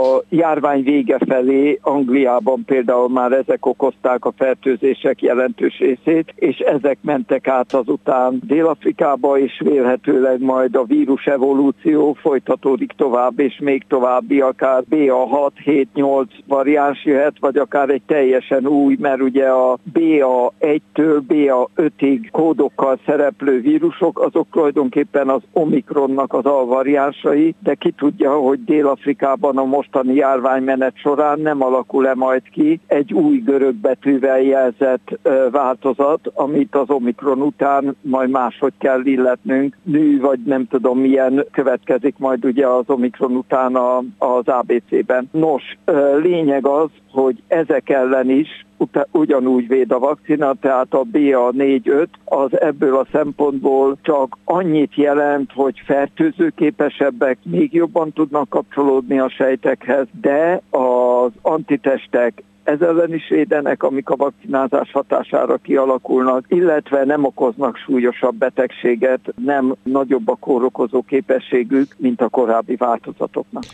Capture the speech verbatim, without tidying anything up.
a járvány vége felé Angliában például már ezek okozták a fertőzések jelentős részét, és ezek mentek át azután Dél-Afrikába, és vélhetőleg majd a vírus evolúció folytatódik tovább, és még további akár bé á hat, hét, nyolc variáns jöhet, vagy akár egy teljesen új, mert ugye a bé á egytől bé á ötig kódokkal szereplő vírusok, azok tulajdonképpen az Omikronnak az alvariánsai, de ki tudja, hogy Dél-Afrikában a mostani járványmenet során nem alakul-e majd ki egy új görög betűvel jelzett változat, amit az Omikron után majd máshogy kell illetnünk. Nő, vagy nem tudom milyen következik majd ugye az Omikron után az á bé cében. Nos, lényeg az, hogy ezek ellen is ugyanúgy véd a vakcina, tehát a bé á négy öt az ebből a szempontból csak annyit jelent, hogy fertőzőképesebbek még jobban tudnak kapcsolódni a sejtekhez, de az antitestek ez ellen is védenek, amik a vakcinázás hatására kialakulnak, illetve nem okoznak súlyosabb betegséget, nem nagyobb a kórokozó képességük, mint a korábbi változatoknak.